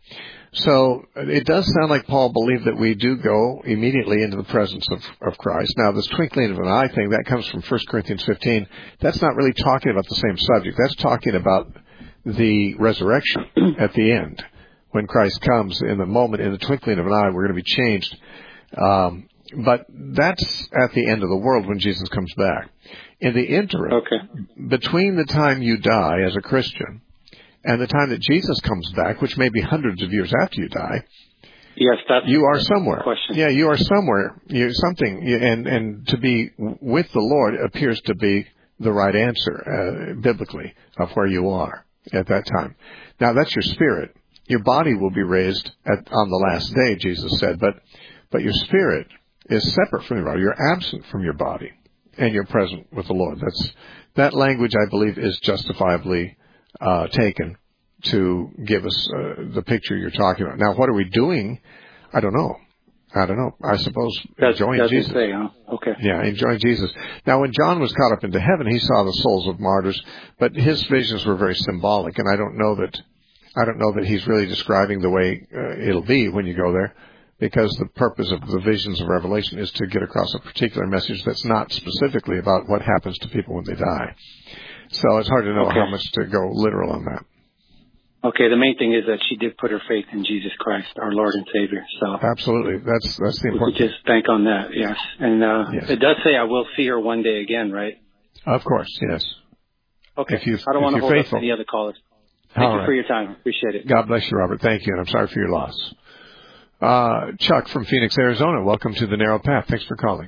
So it does sound like Paul believed that we do go immediately into the presence of, of Christ. Now, this twinkling of an eye thing, that comes from First Corinthians fifteen. That's not really talking about the same subject. That's talking about the resurrection at the end. When Christ comes, in the moment, in the twinkling of an eye, we're going to be changed. Um, but that's at the end of the world when Jesus comes back. In the interim, okay. between the time you die as a Christian and the time that Jesus comes back, which may be hundreds of years after you die, yes, that's you are somewhere. Question. Yeah, you are somewhere. You something, and and to be with the Lord appears to be the right answer uh, biblically of where you are at that time. Now, that's your spirit. Your body will be raised at, on the last day, Jesus said, but but your spirit is separate from your body. You're absent from your body, and you're present with the Lord. That's that language, I believe, is justifiably Uh, taken to give us uh, the picture you're talking about. Now, what are we doing? I don't know. I don't know. I suppose that's, enjoying that's Jesus. Say, huh? Okay. Yeah, enjoying Jesus. Now, when John was caught up into heaven, he saw the souls of martyrs, but his visions were very symbolic, and I don't know that. I don't know that he's really describing the way uh, it'll be when you go there, because the purpose of the visions of Revelation is to get across a particular message that's not specifically about what happens to people when they die. So it's hard to know okay. how much to go literal on that. Okay, the main thing is that she did put her faith in Jesus Christ, our Lord and Savior. So absolutely, that's that's the important. We could just bank on that, yes. And uh, yes. It does say I will see her one day again, right? Of course, yes. Okay. If you, I don't want to hold faithful. up any other callers. Thank All you right. for your time. Appreciate it. God bless you, Robert. Thank you, and I'm sorry for your loss. Uh, Chuck from Phoenix, Arizona. Welcome to the Narrow Path. Thanks for calling.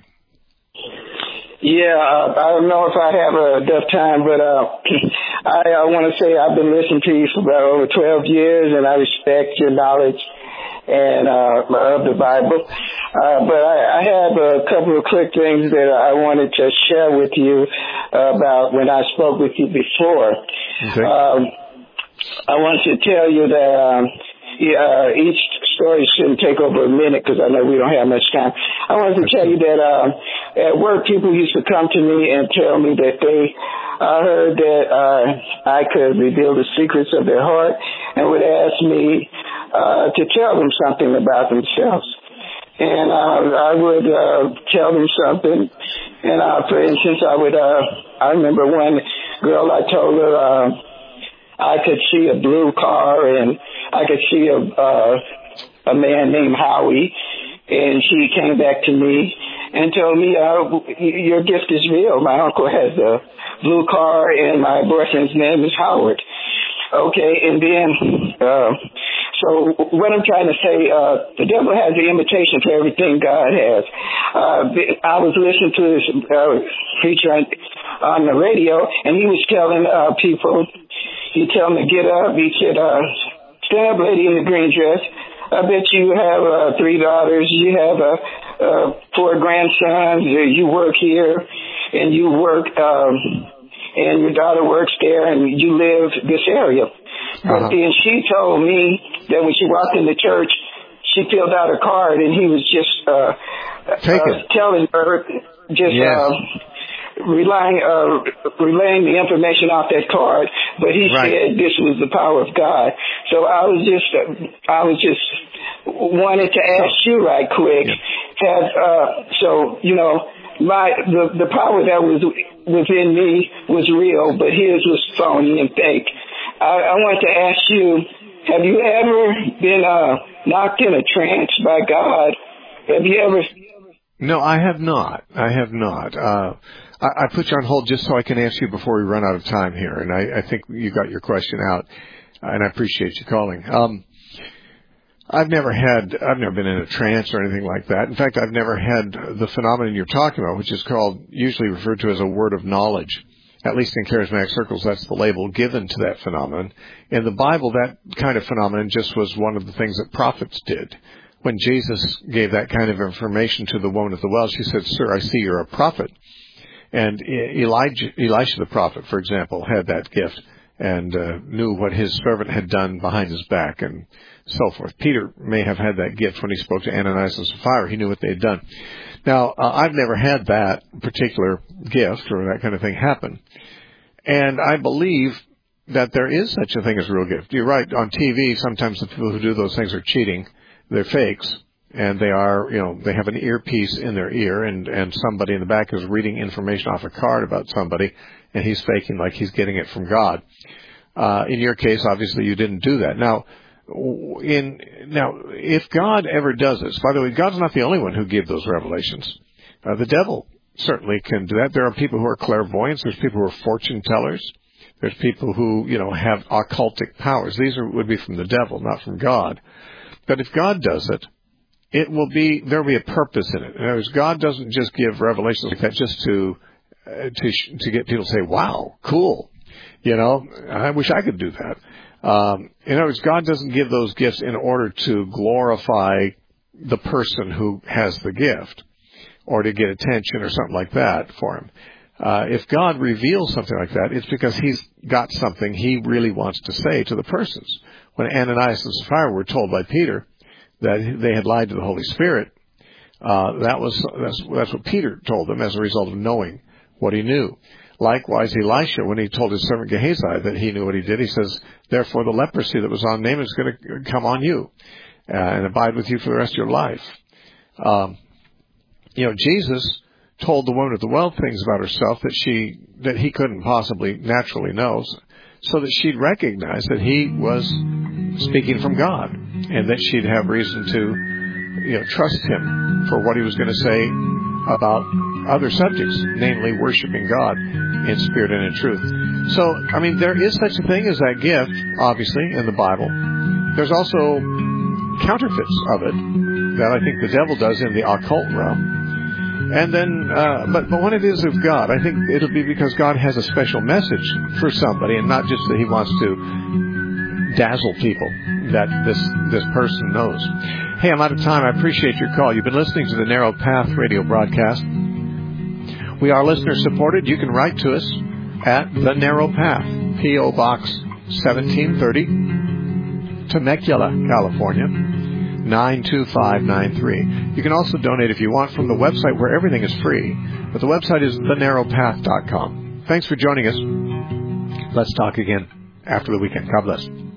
Yeah, uh, I don't know if I have uh, enough time, but uh, I uh, want to say I've been listening to you for about over twelve years, and I respect your knowledge and uh, of the Bible. Uh, but I, I have a couple of quick things that I wanted to share with you about when I spoke with you before. Okay. Um, I want to tell you that um, uh, each story shouldn't take over a minute because I know we don't have much time. I wanted to tell you that uh, at work, people used to come to me and tell me that they uh, heard that uh, I could reveal the secrets of their heart and would ask me uh, to tell them something about themselves. And uh, I would uh, tell them something. And uh, for instance, I would. Uh, I remember one girl. I told her uh, I could see a blue car and I could see a uh, a man named Howie, and she came back to me and told me, uh, your gift is real. My uncle has a blue car, and my boyfriend's name is Howard. Okay, and then, uh, so what I'm trying to say, uh, the devil has the imitation for everything God has. Uh, I was listening to this uh, preacher on, on the radio, and he was telling uh, people, he tell them to get up. He said, uh, stand up, lady in the green dress. I bet you have uh, three daughters. You have uh, uh, four grandsons. You work here, and you work, um, and your daughter works there, and you live this area. But uh-huh. then she told me that when she walked into church, she filled out a card, and he was just uh, uh, telling her, just yes. uh, relying, uh, relaying the information off that card. But he right. said this was the power of God. So I was just, uh, I was just wanted to ask you right quick. Yeah. Have uh, so you know. My the the power that was within me was real, but his was phony and fake. I, I wanted to ask you: have you ever been uh, knocked in a trance by God? Have you ever? No, I have not. I have not. Uh, I, I put you on hold just so I can answer you before we run out of time here, and I, I think you got your question out, and I appreciate you calling. Um, I've never had, I've never been in a trance or anything like that. In fact, I've never had the phenomenon you're talking about, which is called, usually referred to as a word of knowledge. At least in charismatic circles, that's the label given to that phenomenon. In the Bible, that kind of phenomenon just was one of the things that prophets did. When Jesus gave that kind of information to the woman at the well, she said, "Sir, I see you're a prophet." And Elijah, Elisha the prophet, for example, had that gift and uh, knew what his servant had done behind his back and so forth. Peter may have had that gift when he spoke to Ananias and Sapphira. He knew what they had done. Now, uh, I've never had that particular gift or that kind of thing happen. And I believe that there is such a thing as a real gift. You're right. On T V, sometimes the people who do those things are cheating. They're fakes. And they are, you know, they have an earpiece in their ear, and, and somebody in the back is reading information off a card about somebody, and he's faking like he's getting it from God. Uh, in your case, obviously, you didn't do that. Now, in now, if God ever does this, by the way, God's not the only one who gave those revelations. Uh, the devil certainly can do that. There are people who are clairvoyants. There's people who are fortune tellers. There's people who, you know, have occultic powers. These are, would be from the devil, not from God. But if God does it, it will be, there will be a purpose in it. In other words, God doesn't just give revelations like that just to, uh, to, to get people to say, wow, cool. You know, I wish I could do that. Um, in other words, God doesn't give those gifts in order to glorify the person who has the gift or to get attention or something like that for him. Uh, if God reveals something like that, it's because he's got something he really wants to say to the persons. When Ananias and Sapphira were told by Peter that they had lied to the Holy Spirit, uh, that was, that's, that's what Peter told them as a result of knowing what he knew. Likewise, Elisha, when he told his servant Gehazi that he knew what he did, he says, therefore the leprosy that was on Naaman is going to come on you uh, and abide with you for the rest of your life. Um, you know, Jesus told the woman at the well things about herself that she, that he couldn't possibly naturally know, so that she'd recognize that he was speaking from God and that she'd have reason to, you know, trust him for what he was going to say about other subjects, namely worshiping God in spirit and in truth. So, I mean, there is such a thing as that gift, obviously, in the Bible. There's also counterfeits of it that I think the devil does in the occult realm. And then, uh, but, but when it is of God, I think it'll be because God has a special message for somebody and not just that he wants to dazzle people that this, this person knows. Hey, I'm out of time. I appreciate your call. You've been listening to the Narrow Path radio broadcast. We are listener supported. You can write to us at The Narrow Path, P O. Box seventeen thirty, Temecula, California, nine two five nine three. You can also donate if you want from the website where everything is free. But the website is the narrow path dot com. Thanks for joining us. Let's talk again after the weekend. God bless.